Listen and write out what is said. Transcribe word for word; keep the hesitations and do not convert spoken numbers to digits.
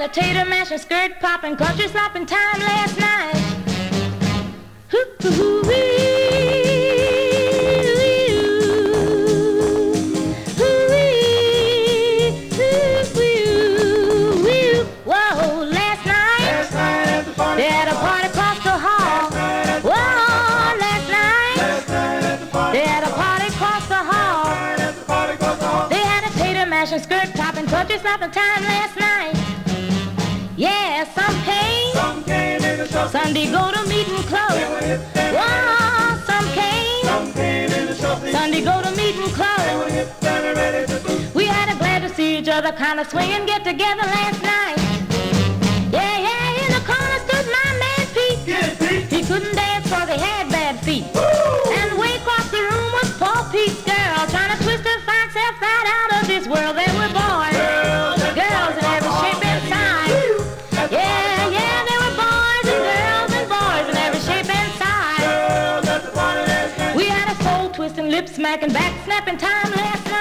a tater mashing, skirt popping, country slopping time last night. Whoa, last night, Last night at the party. they had a party across the hall. Whoa, last night, Last night at the party. they had a party across the hall. Last night at the party across the hall. They had a tater mashing, skirt popping, country slopping time last night. Yeah, some came, Some came in the shop. Sunday go to meeting They clothes. were hip and Whoa, some came, some came in the shop. They Sunday go to meeting were clothes. hip and ready to do. We had a glad to see each other kind of swing and get together last night. Yeah, yeah, in the corner stood my man Pete. Get it, Pete. He couldn't dance cause he had bad feet. Woo! And way across the room was poor Pete's girl, trying to twist her fine self right out of this world. There were boys, Girls at the girls in party every across shape the and size. hall. At the Yeah, party yeah, there were boys and girls and boys in every shape and size. Girls at the party last night. We had a soul twisting, lip smacking, back snapping time last